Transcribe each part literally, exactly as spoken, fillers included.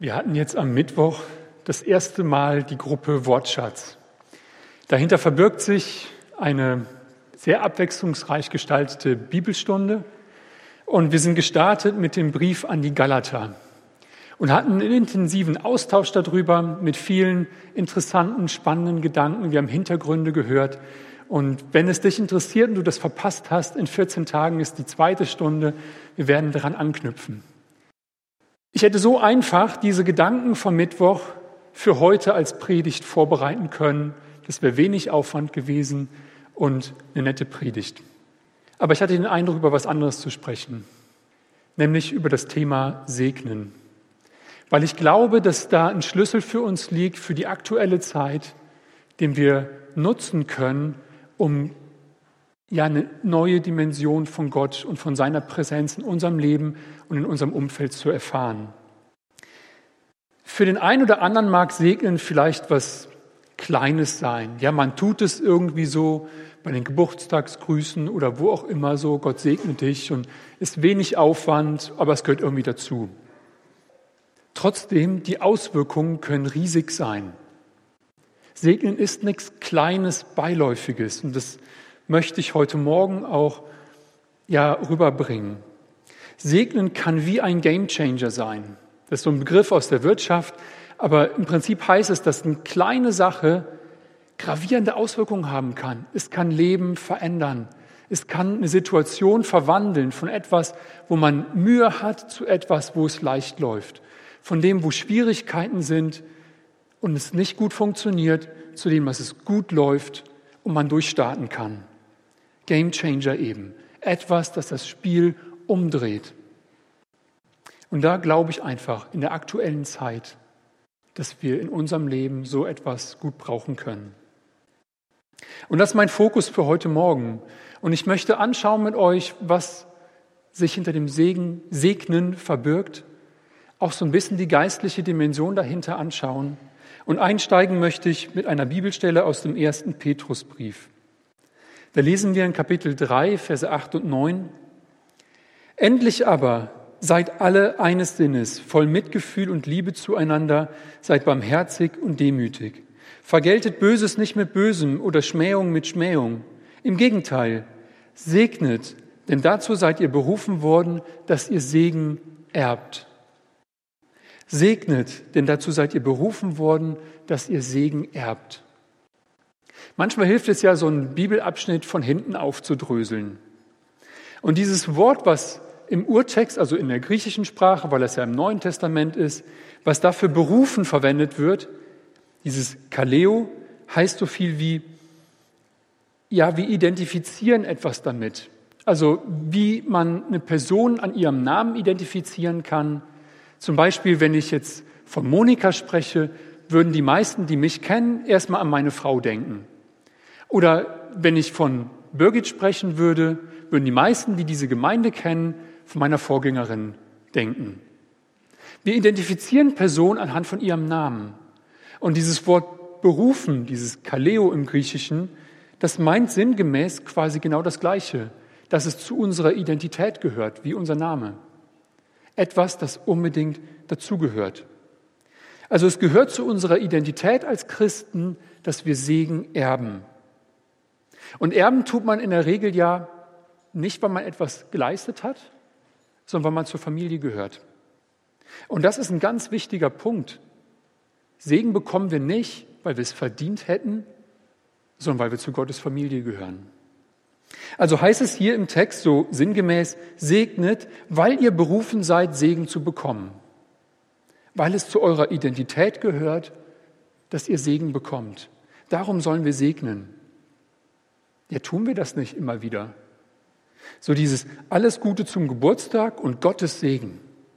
Wir hatten jetzt am Mittwoch das erste Mal die Gruppe Wortschatz. Dahinter verbirgt sich eine sehr abwechslungsreich gestaltete Bibelstunde und wir sind gestartet mit dem Brief an die Galater und hatten einen intensiven Austausch darüber mit vielen interessanten, spannenden Gedanken. Wir haben Hintergründe gehört und wenn es dich interessiert und du das verpasst hast, in vierzehn Tagen ist die zweite Stunde. Wir werden daran anknüpfen. Ich hätte so einfach diese Gedanken vom Mittwoch für heute als Predigt vorbereiten können. Das wäre wenig Aufwand gewesen und eine nette Predigt. Aber ich hatte den Eindruck, über was anderes zu sprechen, nämlich über das Thema Segnen. Weil ich glaube, dass da ein Schlüssel für uns liegt, für die aktuelle Zeit, den wir nutzen können, um ja eine neue Dimension von Gott und von seiner Präsenz in unserem Leben und in unserem Umfeld zu erfahren. Für den einen oder anderen mag Segnen vielleicht was Kleines sein. Ja, man tut es irgendwie so bei den Geburtstagsgrüßen oder wo auch immer so, Gott segne dich und ist wenig Aufwand, aber es gehört irgendwie dazu. Trotzdem, die Auswirkungen können riesig sein. Segnen ist nichts Kleines, Beiläufiges und das möchte ich heute Morgen auch ja, rüberbringen. Segnen kann wie ein Gamechanger sein. Das ist so ein Begriff aus der Wirtschaft, aber im Prinzip heißt es, dass eine kleine Sache gravierende Auswirkungen haben kann. Es kann Leben verändern. Es kann eine Situation verwandeln von etwas, wo man Mühe hat, zu etwas, wo es leicht läuft. Von dem, wo Schwierigkeiten sind und es nicht gut funktioniert, zu dem, was es gut läuft und man durchstarten kann. Gamechanger eben. Etwas, das das Spiel umdreht. Und da glaube ich einfach in der aktuellen Zeit, dass wir in unserem Leben so etwas gut brauchen können. Und das ist mein Fokus für heute Morgen. Und ich möchte anschauen mit euch, was sich hinter dem Segen, Segnen verbirgt. Auch so ein bisschen die geistliche Dimension dahinter anschauen. Und einsteigen möchte ich mit einer Bibelstelle aus dem ersten Petrusbrief. Da lesen wir in Kapitel drei, Verse acht und neun. Endlich aber seid alle eines Sinnes, voll Mitgefühl und Liebe zueinander, seid barmherzig und demütig. Vergeltet Böses nicht mit Bösem oder Schmähung mit Schmähung. Im Gegenteil, segnet, denn dazu seid ihr berufen worden, dass ihr Segen erbt. Segnet, denn dazu seid ihr berufen worden, dass ihr Segen erbt. Manchmal hilft es ja, so einen Bibelabschnitt von hinten aufzudröseln. Und dieses Wort, was im Urtext, also in der griechischen Sprache, weil es ja im Neuen Testament ist, was dafür berufen verwendet wird, dieses Kaleo, heißt so viel wie, ja, wir identifizieren etwas damit. Also wie man eine Person an ihrem Namen identifizieren kann. Zum Beispiel, wenn ich jetzt von Monika spreche, würden die meisten, die mich kennen, erstmal an meine Frau denken. Oder wenn ich von Birgit sprechen würde, würden die meisten, die diese Gemeinde kennen, von meiner Vorgängerin denken. Wir identifizieren Personen anhand von ihrem Namen. Und dieses Wort berufen, dieses Kaleo im Griechischen, das meint sinngemäß quasi genau das Gleiche, dass es zu unserer Identität gehört, wie unser Name. Etwas, das unbedingt dazugehört. Also es gehört zu unserer Identität als Christen, dass wir Segen erben. Und erben tut man in der Regel ja nicht, weil man etwas geleistet hat, sondern weil man zur Familie gehört. Und das ist ein ganz wichtiger Punkt. Segen bekommen wir nicht, weil wir es verdient hätten, sondern weil wir zu Gottes Familie gehören. Also heißt es hier im Text so sinngemäß, segnet, weil ihr berufen seid, Segen zu bekommen. Weil es zu eurer Identität gehört, dass ihr Segen bekommt. Darum sollen wir segnen. Ja, tun wir das nicht immer wieder? So dieses alles Gute zum Geburtstag und Gottes Segen.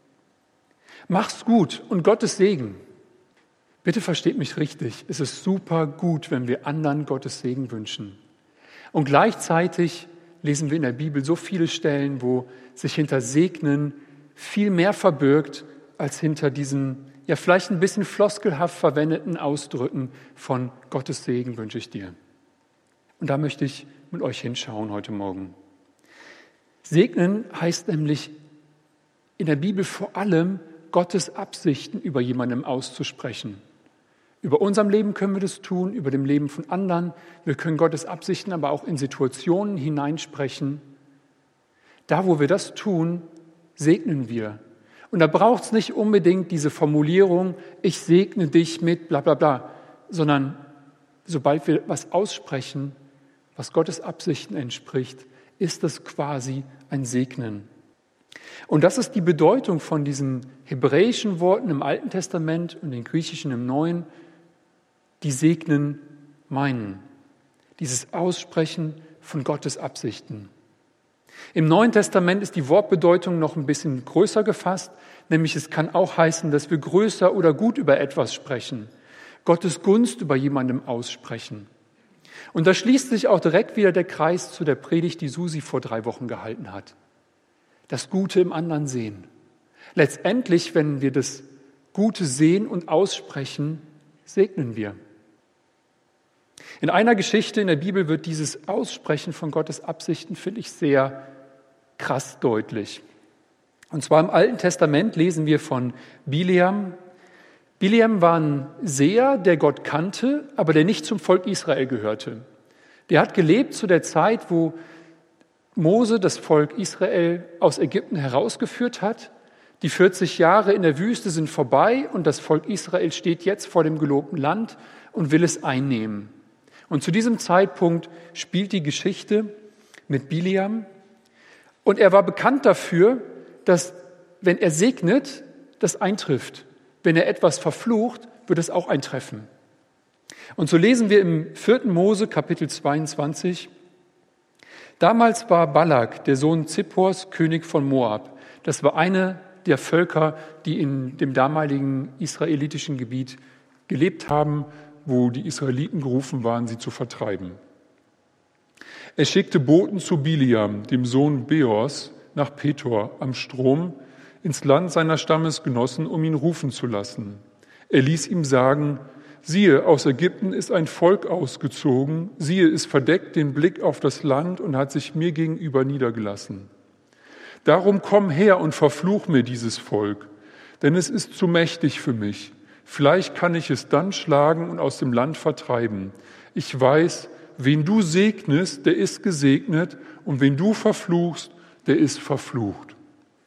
Mach's gut und Gottes Segen. Bitte versteht mich richtig. Es ist super gut, wenn wir anderen Gottes Segen wünschen. Und gleichzeitig lesen wir in der Bibel so viele Stellen, wo sich hinter Segnen viel mehr verbirgt, als hinter diesen, ja vielleicht ein bisschen floskelhaft verwendeten Ausdrücken von Gottes Segen wünsche ich dir. Und da möchte ich mit euch hinschauen heute Morgen. Segnen heißt nämlich in der Bibel vor allem Gottes Absichten über jemandem auszusprechen. Über unserem Leben können wir das tun, über dem Leben von anderen. Wir können Gottes Absichten aber auch in Situationen hineinsprechen. Da, wo wir das tun, segnen wir. Und da braucht es nicht unbedingt diese Formulierung, ich segne dich mit bla bla bla, sondern sobald wir was aussprechen, was Gottes Absichten entspricht, ist das quasi ein Segnen. Und das ist die Bedeutung von diesen hebräischen Worten im Alten Testament und den griechischen im Neuen, die segnen meinen. Dieses Aussprechen von Gottes Absichten. Im Neuen Testament ist die Wortbedeutung noch ein bisschen größer gefasst, nämlich es kann auch heißen, dass wir größer oder gut über etwas sprechen, Gottes Gunst über jemandem aussprechen. Und da schließt sich auch direkt wieder der Kreis zu der Predigt, die Susi vor drei Wochen gehalten hat. Das Gute im anderen sehen. Letztendlich, wenn wir das Gute sehen und aussprechen, segnen wir. In einer Geschichte in der Bibel wird dieses Aussprechen von Gottes Absichten, finde ich, sehr krass deutlich. Und zwar im Alten Testament lesen wir von Bileam. Bileam war ein Seher, der Gott kannte, aber der nicht zum Volk Israel gehörte. Der hat gelebt zu der Zeit, wo Mose das Volk Israel aus Ägypten herausgeführt hat. Die vierzig Jahre in der Wüste sind vorbei und das Volk Israel steht jetzt vor dem gelobten Land und will es einnehmen. Und zu diesem Zeitpunkt spielt die Geschichte mit Bileam. Und er war bekannt dafür, dass, wenn er segnet, das eintrifft. Wenn er etwas verflucht, wird es auch eintreffen. Und so lesen wir im vierten Mose, Kapitel zweiundzwanzig, damals war Balak, der Sohn Zippors, König von Moab. Das war eine der Völker, die in dem damaligen israelitischen Gebiet gelebt haben, wo die Israeliten gerufen waren, sie zu vertreiben. Er schickte Boten zu Bileam, dem Sohn Beors, nach Petor am Strom, ins Land seiner Stammesgenossen, um ihn rufen zu lassen. Er ließ ihm sagen, siehe, aus Ägypten ist ein Volk ausgezogen, siehe, es verdeckt den Blick auf das Land und hat sich mir gegenüber niedergelassen. Darum komm her und verfluch mir dieses Volk, denn es ist zu mächtig für mich. Vielleicht kann ich es dann schlagen und aus dem Land vertreiben. Ich weiß, wen du segnest, der ist gesegnet, und wen du verfluchst, der ist verflucht.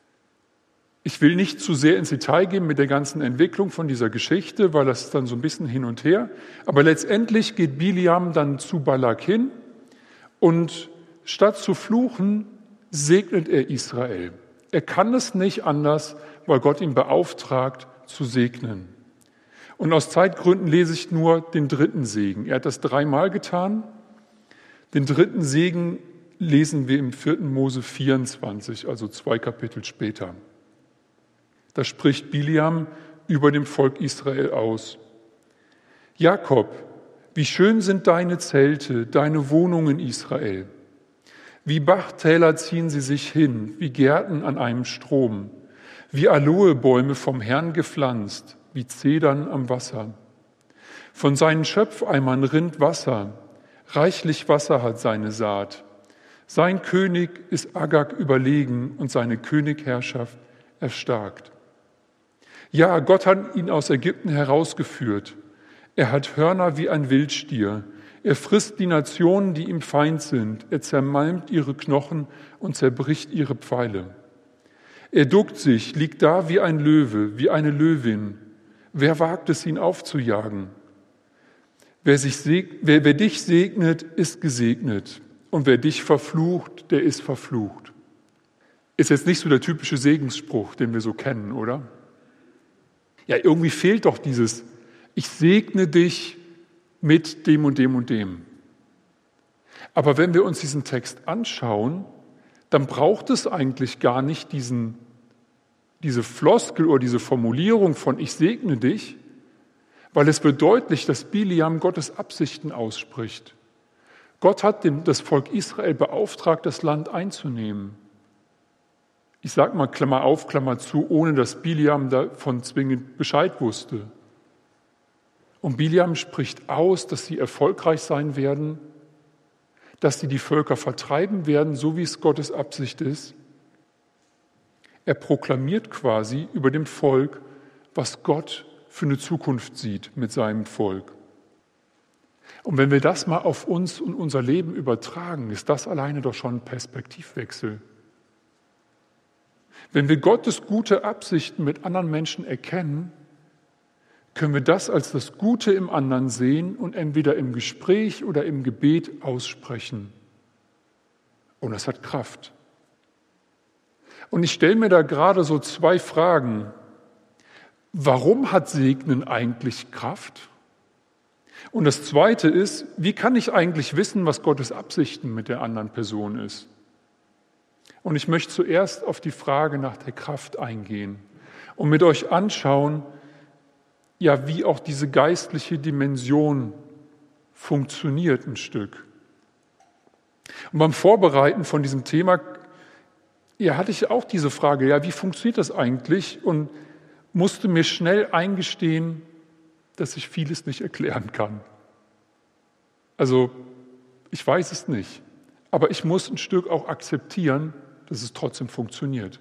Ich will nicht zu sehr ins Detail gehen mit der ganzen Entwicklung von dieser Geschichte, weil das ist dann so ein bisschen hin und her. Aber letztendlich geht Bileam dann zu Balak hin und statt zu fluchen, segnet er Israel. Er kann es nicht anders, weil Gott ihn beauftragt, zu segnen. Und aus Zeitgründen lese ich nur den dritten Segen. Er hat das dreimal getan. Den dritten Segen lesen wir im vierten Mose vierundzwanzig, also zwei Kapitel später. Da spricht Bileam über dem Volk Israel aus. Jakob, wie schön sind deine Zelte, deine Wohnungen Israel. Wie Bachtäler ziehen sie sich hin, wie Gärten an einem Strom, wie Aloebäume vom Herrn gepflanzt, wie Zedern am Wasser. Von seinen Schöpfeimern rinnt Wasser, reichlich Wasser hat seine Saat. Sein König ist Agag überlegen und seine Königherrschaft erstarkt. Ja, Gott hat ihn aus Ägypten herausgeführt. Er hat Hörner wie ein Wildstier. Er frisst die Nationen, die ihm Feind sind. Er zermalmt ihre Knochen und zerbricht ihre Pfeile. Er duckt sich, liegt da wie ein Löwe, wie eine Löwin. Wer wagt es, ihn aufzujagen? Wer, sich seg- wer, wer dich segnet, ist gesegnet. Und wer dich verflucht, der ist verflucht. Ist jetzt nicht so der typische Segensspruch, den wir so kennen, oder? Ja, irgendwie fehlt doch dieses, ich segne dich mit dem und dem und dem. Aber wenn wir uns diesen Text anschauen, dann braucht es eigentlich gar nicht diesen, diese Floskel oder diese Formulierung von ich segne dich, weil es wird deutlich, dass Bileam Gottes Absichten ausspricht. Gott hat den, das Volk Israel beauftragt, das Land einzunehmen. Ich sage mal Klammer auf, Klammer zu, ohne dass Bileam davon zwingend Bescheid wusste. Und Bileam spricht aus, dass sie erfolgreich sein werden, dass sie die Völker vertreiben werden, so wie es Gottes Absicht ist. Er proklamiert quasi über dem Volk, was Gott für eine Zukunft sieht mit seinem Volk. Und wenn wir das mal auf uns und unser Leben übertragen, ist das alleine doch schon ein Perspektivwechsel. Wenn wir Gottes gute Absichten mit anderen Menschen erkennen, können wir das als das Gute im anderen sehen und entweder im Gespräch oder im Gebet aussprechen. Und das hat Kraft. Und ich stelle mir da gerade so zwei Fragen. Warum hat Segnen eigentlich Kraft? Und das Zweite ist, wie kann ich eigentlich wissen, was Gottes Absichten mit der anderen Person ist? Und ich möchte zuerst auf die Frage nach der Kraft eingehen und mit euch anschauen, ja, wie auch diese geistliche Dimension funktioniert ein Stück. Und beim Vorbereiten von diesem Thema, ja, hatte ich auch diese Frage, ja, wie funktioniert das eigentlich? Und musste mir schnell eingestehen, dass ich vieles nicht erklären kann. Also, ich weiß es nicht, aber ich muss ein Stück auch akzeptieren, dass es trotzdem funktioniert.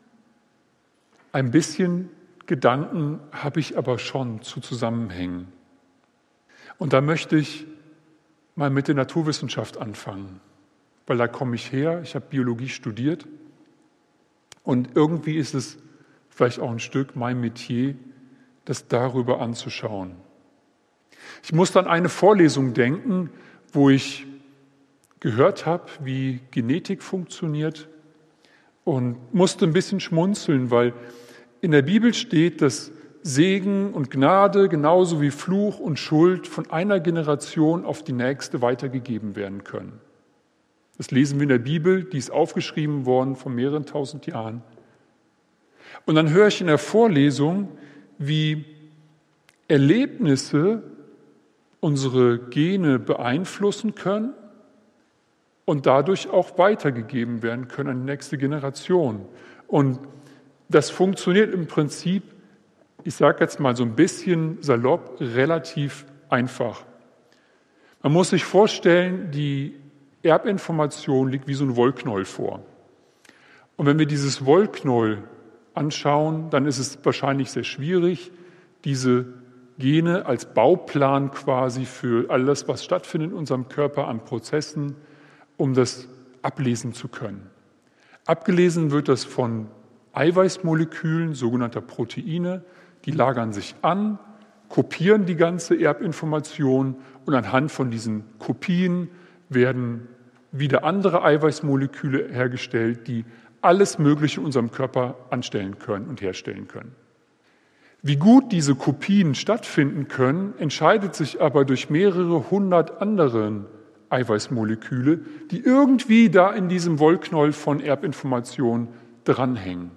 Ein bisschen Gedanken habe ich aber schon zu Zusammenhängen. Und da möchte ich mal mit der Naturwissenschaft anfangen, weil da komme ich her, ich habe Biologie studiert und irgendwie ist es vielleicht auch ein Stück mein Metier, das darüber anzuschauen. Ich muss an eine Vorlesung denken, wo ich gehört habe, wie Genetik funktioniert und musste ein bisschen schmunzeln, weil in der Bibel steht, dass Segen und Gnade genauso wie Fluch und Schuld von einer Generation auf die nächste weitergegeben werden können. Das lesen wir in der Bibel, die ist aufgeschrieben worden vor mehreren tausend Jahren. Und dann höre ich in der Vorlesung, wie Erlebnisse unsere Gene beeinflussen können und dadurch auch weitergegeben werden können an die nächste Generation. Und das funktioniert im Prinzip, ich sage jetzt mal so ein bisschen salopp, relativ einfach. Man muss sich vorstellen, die Erbinformation liegt wie so ein Wollknäuel vor. Und wenn wir dieses Wollknäuel anschauen, dann ist es wahrscheinlich sehr schwierig, diese Gene als Bauplan quasi für alles, was stattfindet in unserem Körper an Prozessen, um das ablesen zu können. Abgelesen wird das von Eiweißmolekülen, sogenannter Proteine, die lagern sich an, kopieren die ganze Erbinformation und anhand von diesen Kopien werden wieder andere Eiweißmoleküle hergestellt, die alles Mögliche in unserem Körper anstellen können und herstellen können. Wie gut diese Kopien stattfinden können, entscheidet sich aber durch mehrere hundert anderen Eiweißmoleküle, die irgendwie da in diesem Wollknäuel von Erbinformation dranhängen.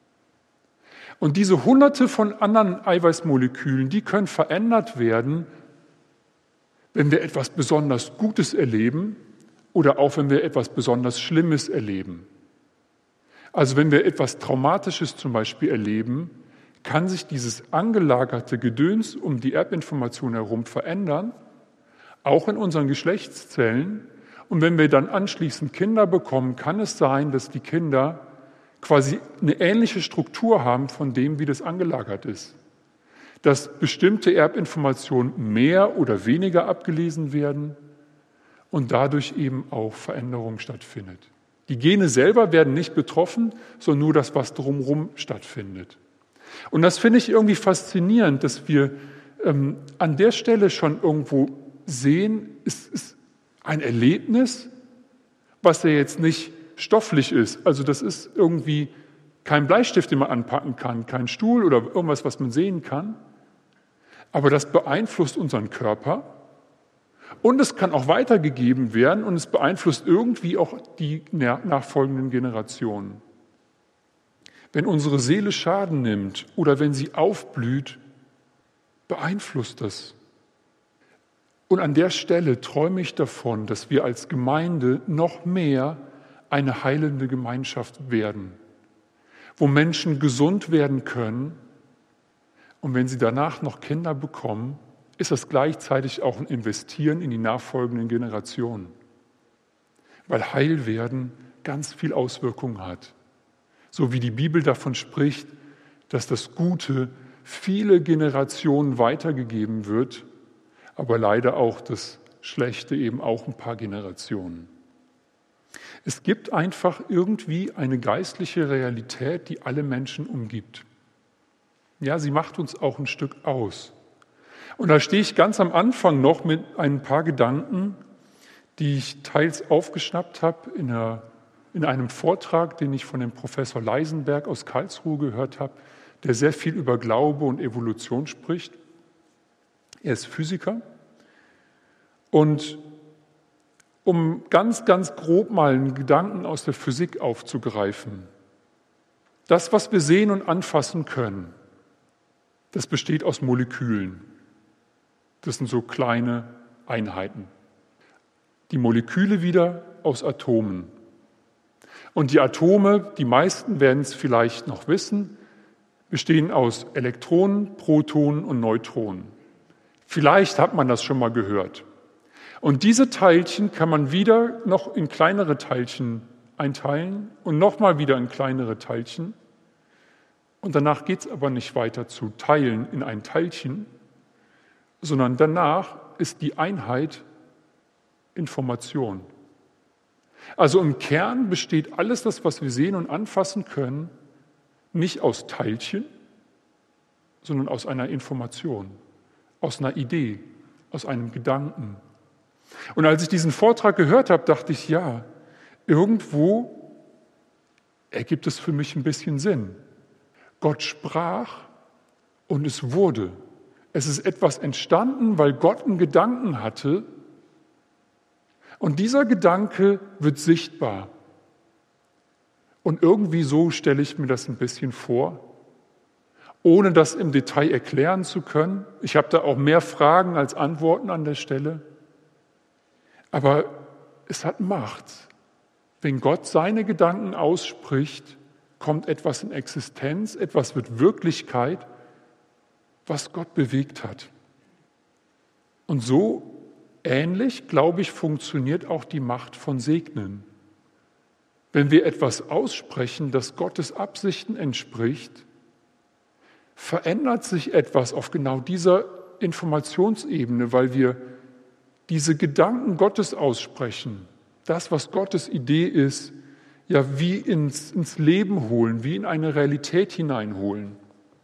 Und diese hunderte von anderen Eiweißmolekülen, die können verändert werden, wenn wir etwas besonders Gutes erleben oder auch wenn wir etwas besonders Schlimmes erleben. Also wenn wir etwas Traumatisches zum Beispiel erleben, kann sich dieses angelagerte Gedöns um die Erbinformation herum verändern, auch in unseren Geschlechtszellen. Und wenn wir dann anschließend Kinder bekommen, kann es sein, dass die Kinder quasi eine ähnliche Struktur haben von dem, wie das angelagert ist. Dass bestimmte Erbinformationen mehr oder weniger abgelesen werden und dadurch eben auch Veränderung stattfindet. Die Gene selber werden nicht betroffen, sondern nur das, was drumherum stattfindet. Und das finde ich irgendwie faszinierend, dass wir ähm, an der Stelle schon irgendwo sehen, es ist ein Erlebnis, was ja jetzt nicht stofflich ist. Also das ist irgendwie kein Bleistift, den man anpacken kann, kein Stuhl oder irgendwas, was man sehen kann. Aber das beeinflusst unseren Körper und es kann auch weitergegeben werden und es beeinflusst irgendwie auch die nachfolgenden Generationen. Wenn unsere Seele Schaden nimmt oder wenn sie aufblüht, beeinflusst das. Und an der Stelle träume ich davon, dass wir als Gemeinde noch mehr eine heilende Gemeinschaft werden, wo Menschen gesund werden können und wenn sie danach noch Kinder bekommen, ist das gleichzeitig auch ein Investieren in die nachfolgenden Generationen, weil Heilwerden ganz viel Auswirkungen hat. So wie die Bibel davon spricht, dass das Gute viele Generationen weitergegeben wird, aber leider auch das Schlechte eben auch ein paar Generationen. Es gibt einfach irgendwie eine geistliche Realität, die alle Menschen umgibt. Ja, sie macht uns auch ein Stück aus. Und da stehe ich ganz am Anfang noch mit ein paar Gedanken, die ich teils aufgeschnappt habe in, einer, in einem Vortrag, den ich von dem Professor Leisenberg aus Karlsruhe gehört habe, der sehr viel über Glaube und Evolution spricht. Er ist Physiker. Und um ganz, ganz grob mal einen Gedanken aus der Physik aufzugreifen, das, was wir sehen und anfassen können, das besteht aus Molekülen. Das sind so kleine Einheiten. Die Moleküle wieder aus Atomen. Und die Atome, die meisten werden es vielleicht noch wissen, bestehen aus Elektronen, Protonen und Neutronen. Vielleicht hat man das schon mal gehört. Und diese Teilchen kann man wieder noch in kleinere Teilchen einteilen und nochmal wieder in kleinere Teilchen. Und danach geht es aber nicht weiter zu teilen in ein Teilchen, sondern danach ist die Einheit Information. Also im Kern besteht alles das, was wir sehen und anfassen können, nicht aus Teilchen, sondern aus einer Information, aus einer Idee, aus einem Gedanken. Und als ich diesen Vortrag gehört habe, dachte ich, ja, irgendwo ergibt es für mich ein bisschen Sinn. Gott sprach und es wurde. Es ist etwas entstanden, weil Gott einen Gedanken hatte und dieser Gedanke wird sichtbar. Und irgendwie so stelle ich mir das ein bisschen vor, ohne das im Detail erklären zu können. Ich habe da auch mehr Fragen als Antworten an der Stelle. Aber es hat Macht. Wenn Gott seine Gedanken ausspricht, kommt etwas in Existenz, etwas wird Wirklichkeit, was Gott bewegt hat. Und so ähnlich, glaube ich, funktioniert auch die Macht von Segnen. Wenn wir etwas aussprechen, das Gottes Absichten entspricht, verändert sich etwas auf genau dieser Informationsebene, weil wir diese Gedanken Gottes aussprechen, das, was Gottes Idee ist, ja wie ins, ins Leben holen, wie in eine Realität hineinholen.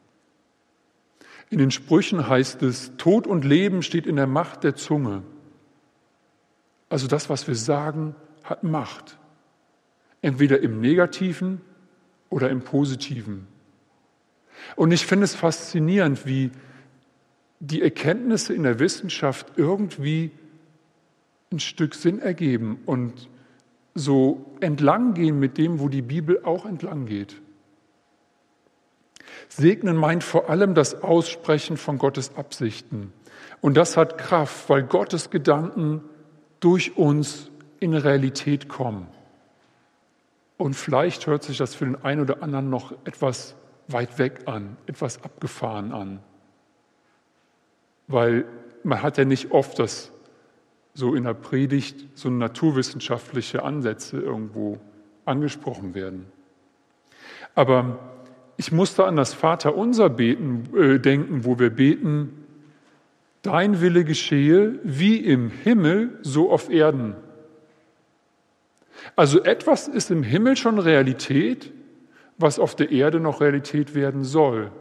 In den Sprüchen heißt es, Tod und Leben steht in der Macht der Zunge. Also das, was wir sagen, hat Macht. Entweder im Negativen oder im Positiven. Und ich finde es faszinierend, wie die Erkenntnisse in der Wissenschaft irgendwie ein Stück Sinn ergeben und so entlang gehen mit dem, wo die Bibel auch entlang geht. Segnen meint vor allem das Aussprechen von Gottes Absichten. Und das hat Kraft, weil Gottes Gedanken durch uns in Realität kommen. Und vielleicht hört sich das für den einen oder anderen noch etwas weit weg an, etwas abgefahren an. Weil man hat ja nicht oft, dass so in der Predigt so naturwissenschaftliche Ansätze irgendwo angesprochen werden. Aber ich musste an das Vaterunser beten, äh, denken, wo wir beten, dein Wille geschehe wie im Himmel, so auf Erden. Also etwas ist im Himmel schon Realität, was auf der Erde noch Realität werden soll.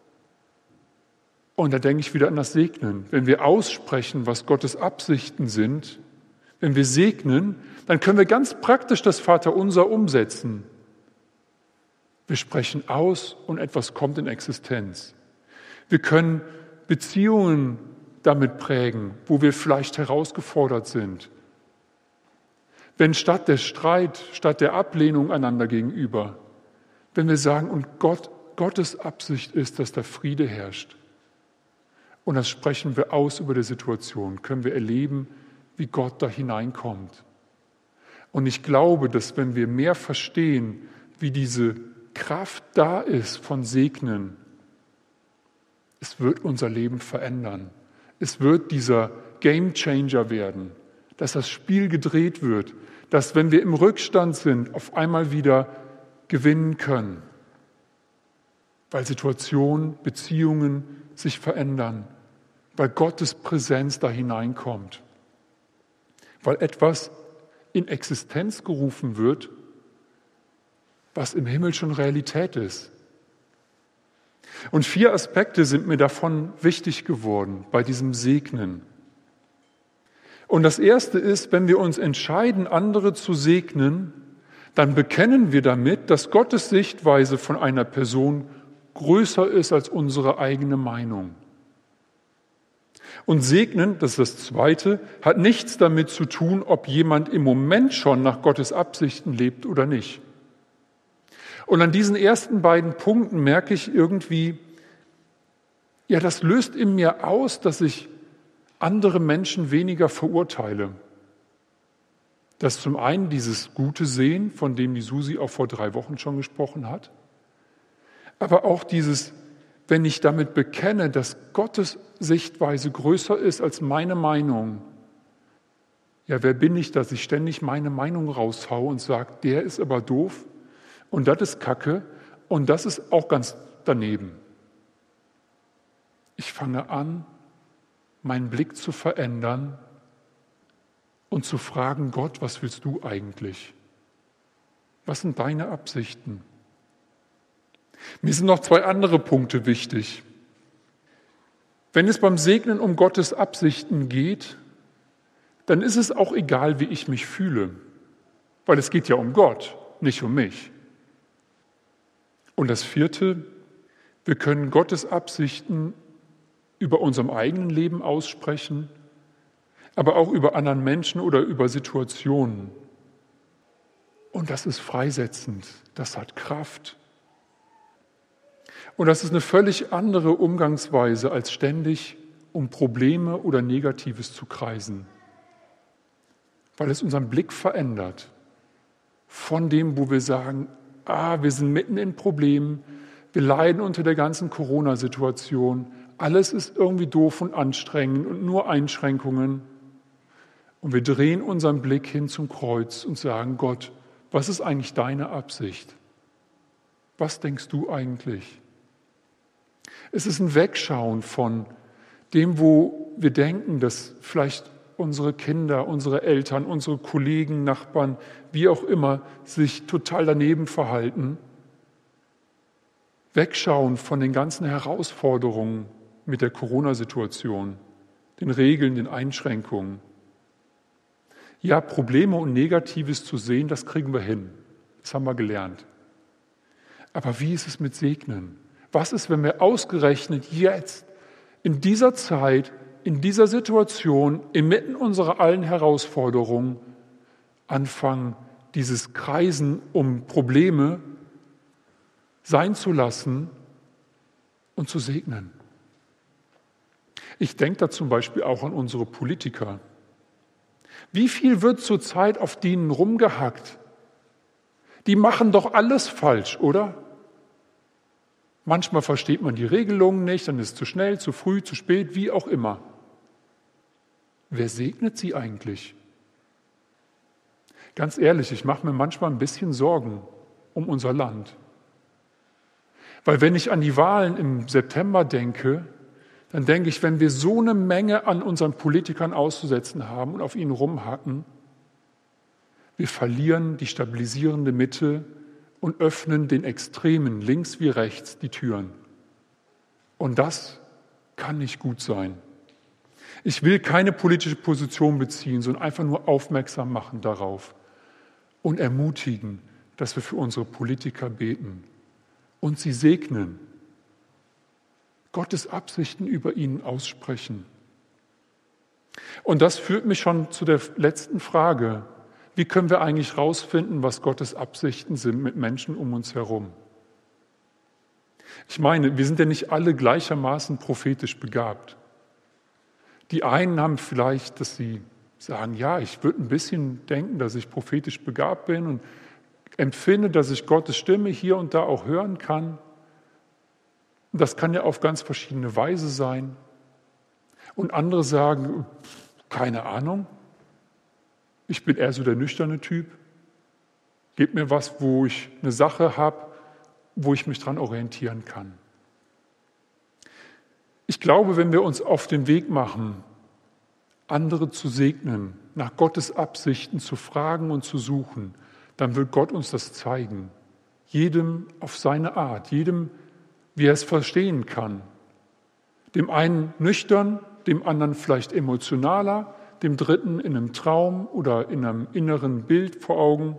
Und da denke ich wieder an das Segnen. Wenn wir aussprechen, was Gottes Absichten sind, wenn wir segnen, dann können wir ganz praktisch das Vaterunser umsetzen. Wir sprechen aus und etwas kommt in Existenz. Wir können Beziehungen damit prägen, wo wir vielleicht herausgefordert sind. Wenn statt der Streit, statt der Ablehnung einander gegenüber, wenn wir sagen, und Gott, Gottes Absicht ist, dass der Friede herrscht. Und das sprechen wir aus über die Situation, können wir erleben, wie Gott da hineinkommt. Und ich glaube, dass wenn wir mehr verstehen, wie diese Kraft da ist von Segnen, es wird unser Leben verändern. Es wird dieser Gamechanger werden, dass das Spiel gedreht wird, dass wenn wir im Rückstand sind, auf einmal wieder gewinnen können, weil Situationen, Beziehungen sich verändern, weil Gottes Präsenz da hineinkommt, weil etwas in Existenz gerufen wird, was im Himmel schon Realität ist. Und vier Aspekte sind mir davon wichtig geworden bei diesem Segnen. Und das erste ist, wenn wir uns entscheiden, andere zu segnen, dann bekennen wir damit, dass Gottes Sichtweise von einer Person größer ist als unsere eigene Meinung. Und segnen, das ist das Zweite, hat nichts damit zu tun, ob jemand im Moment schon nach Gottes Absichten lebt oder nicht. Und an diesen ersten beiden Punkten merke ich irgendwie, ja, das löst in mir aus, dass ich andere Menschen weniger verurteile. Das ist zum einen dieses gute Sehen, von dem die Susi auch vor drei Wochen schon gesprochen hat, aber auch dieses, wenn ich damit bekenne, dass Gottes Sichtweise größer ist als meine Meinung. Ja, wer bin ich, dass ich ständig meine Meinung raushaue und sage, der ist aber doof und das ist Kacke und das ist auch ganz daneben. Ich fange an, meinen Blick zu verändern und zu fragen, Gott, was willst du eigentlich? Was sind deine Absichten? Mir sind noch zwei andere Punkte wichtig. Wenn es beim Segnen um Gottes Absichten geht, dann ist es auch egal, wie ich mich fühle, weil es geht ja um Gott, nicht um mich. Und das Vierte, wir können Gottes Absichten über unserem eigenen Leben aussprechen, aber auch über anderen Menschen oder über Situationen. Und das ist freisetzend, das hat Kraft. Und das ist eine völlig andere Umgangsweise, als ständig um Probleme oder Negatives zu kreisen, weil es unseren Blick verändert von dem, wo wir sagen, ah, wir sind mitten in Problemen, wir leiden unter der ganzen Corona-Situation, alles ist irgendwie doof und anstrengend und nur Einschränkungen. Und wir drehen unseren Blick hin zum Kreuz und sagen, Gott, was ist eigentlich deine Absicht? Was denkst du eigentlich? Es ist ein Wegschauen von dem, wo wir denken, dass vielleicht unsere Kinder, unsere Eltern, unsere Kollegen, Nachbarn, wie auch immer, sich total daneben verhalten. Wegschauen von den ganzen Herausforderungen mit der Corona-Situation, den Regeln, den Einschränkungen. Ja, Probleme und Negatives zu sehen, das kriegen wir hin. Das haben wir gelernt. Aber wie ist es mit Segnen? Was ist, wenn wir ausgerechnet jetzt, in dieser Zeit, in dieser Situation, inmitten unserer allen Herausforderungen, anfangen, dieses Kreisen um Probleme sein zu lassen und zu segnen? Ich denke da zum Beispiel auch an unsere Politiker. Wie viel wird zurzeit auf denen rumgehackt? Die machen doch alles falsch, oder? Manchmal versteht man die Regelungen nicht, dann ist es zu schnell, zu früh, zu spät, wie auch immer. Wer segnet sie eigentlich? Ganz ehrlich, ich mache mir manchmal ein bisschen Sorgen um unser Land. Weil wenn ich an die Wahlen im September denke, dann denke ich, wenn wir so eine Menge an unseren Politikern auszusetzen haben und auf ihnen rumhacken, wir verlieren die stabilisierende Mitte und öffnen den Extremen links wie rechts die Türen. Und das kann nicht gut sein. Ich will keine politische Position beziehen, sondern einfach nur aufmerksam machen darauf und ermutigen, dass wir für unsere Politiker beten und sie segnen, Gottes Absichten über ihnen aussprechen. Und das führt mich schon zu der letzten Frage. Wie können wir eigentlich herausfinden, was Gottes Absichten sind mit Menschen um uns herum? Ich meine, wir sind ja nicht alle gleichermaßen prophetisch begabt. Die einen haben vielleicht, dass sie sagen, ja, ich würde ein bisschen denken, dass ich prophetisch begabt bin und empfinde, dass ich Gottes Stimme hier und da auch hören kann. Und das kann ja auf ganz verschiedene Weise sein. Und andere sagen, keine Ahnung, ich bin eher so der nüchterne Typ. Gib mir was, wo ich eine Sache habe, wo ich mich dran orientieren kann. Ich glaube, wenn wir uns auf den Weg machen, andere zu segnen, nach Gottes Absichten zu fragen und zu suchen, dann wird Gott uns das zeigen. Jedem auf seine Art, jedem, wie er es verstehen kann. Dem einen nüchtern, dem anderen vielleicht emotionaler, dem dritten in einem Traum oder in einem inneren Bild vor Augen.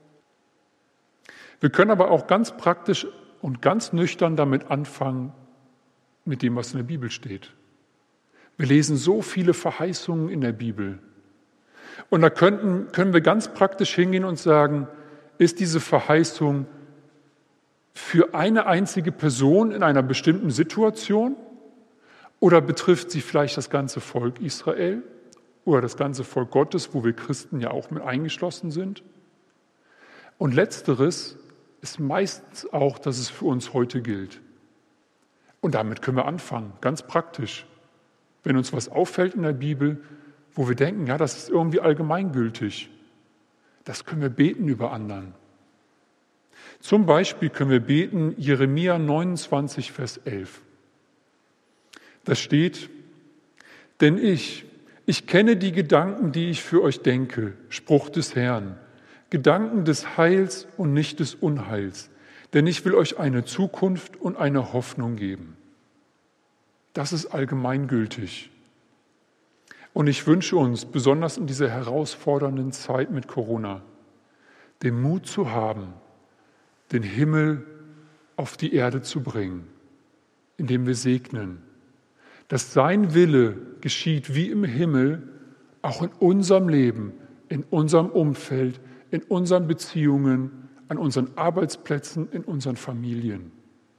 Wir können aber auch ganz praktisch und ganz nüchtern damit anfangen, mit dem, was in der Bibel steht. Wir lesen so viele Verheißungen in der Bibel. Und da könnten, können wir ganz praktisch hingehen und sagen, ist diese Verheißung für eine einzige Person in einer bestimmten Situation oder betrifft sie vielleicht das ganze Volk Israel oder das ganze Volk Gottes, wo wir Christen ja auch mit eingeschlossen sind? Und letzteres ist meistens auch, dass es für uns heute gilt. Und damit können wir anfangen, ganz praktisch. Wenn uns was auffällt in der Bibel, wo wir denken, ja, das ist irgendwie allgemeingültig, das können wir beten über anderen. Zum Beispiel können wir beten Jeremia neunundzwanzig, Vers elf. Da steht, denn ich, ich kenne die Gedanken, die ich für euch denke, Spruch des Herrn, Gedanken des Heils und nicht des Unheils, denn ich will euch eine Zukunft und eine Hoffnung geben. Das ist allgemeingültig. Und ich wünsche uns, besonders in dieser herausfordernden Zeit mit Corona, den Mut zu haben, den Himmel auf die Erde zu bringen, indem wir segnen, dass sein Wille geschieht wie im Himmel, auch in unserem Leben, in unserem Umfeld, in unseren Beziehungen, an unseren Arbeitsplätzen, in unseren Familien.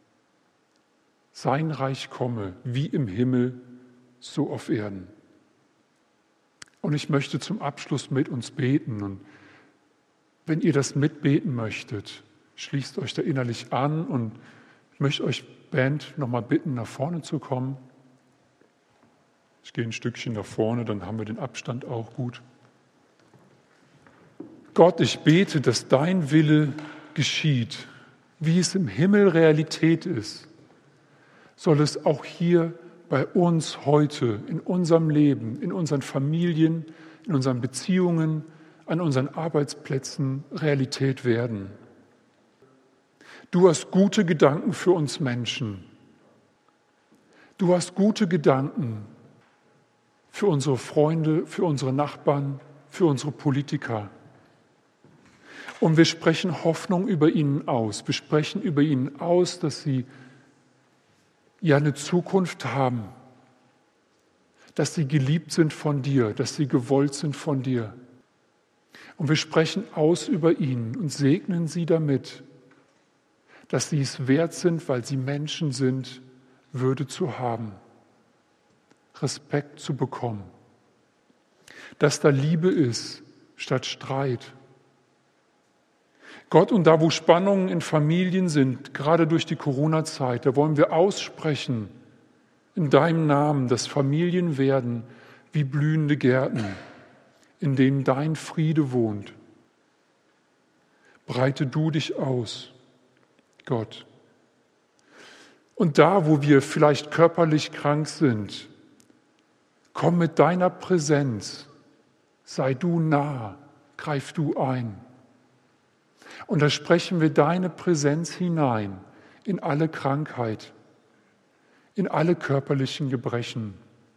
Sein Reich komme, wie im Himmel, so auf Erden. Und ich möchte zum Abschluss mit uns beten. Und wenn ihr das mitbeten möchtet, schließt euch da innerlich an und ich möchte euch, Band, nochmal bitten, nach vorne zu kommen. Ich gehe ein Stückchen nach vorne, dann haben wir den Abstand auch gut. Gott, ich bete, dass dein Wille geschieht, wie es im Himmel Realität ist, soll es auch hier bei uns heute, in unserem Leben, in unseren Familien, in unseren Beziehungen, an unseren Arbeitsplätzen Realität werden. Du hast gute Gedanken für uns Menschen. Du hast gute Gedanken für unsere Freunde, für unsere Nachbarn, für unsere Politiker. Und wir sprechen Hoffnung über ihnen aus. Wir sprechen über ihnen aus, dass sie ja eine Zukunft haben, dass sie geliebt sind von dir, dass sie gewollt sind von dir. Und wir sprechen aus über ihn und segnen sie damit, dass sie es wert sind, weil sie Menschen sind, Würde zu haben, Respekt zu bekommen, dass da Liebe ist statt Streit. Gott, und da, wo Spannungen in Familien sind, gerade durch die Corona-Zeit, da wollen wir aussprechen in deinem Namen, dass Familien werden wie blühende Gärten, in denen dein Friede wohnt. Breite du dich aus, Gott. Und da, wo wir vielleicht körperlich krank sind, komm mit deiner Präsenz, sei du nah, greif du ein. Und da sprechen wir deine Präsenz hinein in alle Krankheit, in alle körperlichen Gebrechen.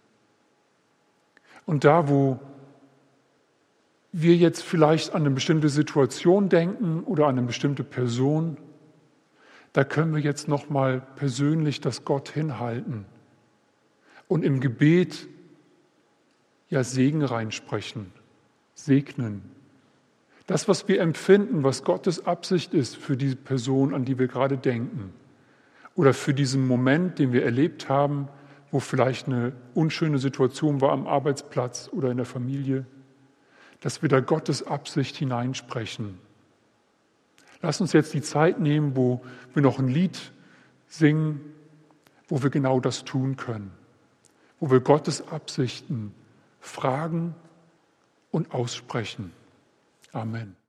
Und da, wo wir jetzt vielleicht an eine bestimmte Situation denken oder an eine bestimmte Person, da können wir jetzt nochmal persönlich das Gott hinhalten und im Gebet ja Segen reinsprechen, segnen. Das, was wir empfinden, was Gottes Absicht ist für die Person, an die wir gerade denken, oder für diesen Moment, den wir erlebt haben, wo vielleicht eine unschöne Situation war am Arbeitsplatz oder in der Familie, dass wir da Gottes Absicht hineinsprechen. Lass uns jetzt die Zeit nehmen, wo wir noch ein Lied singen, wo wir genau das tun können, wo wir Gottes Absichten fragen und aussprechen. Amen.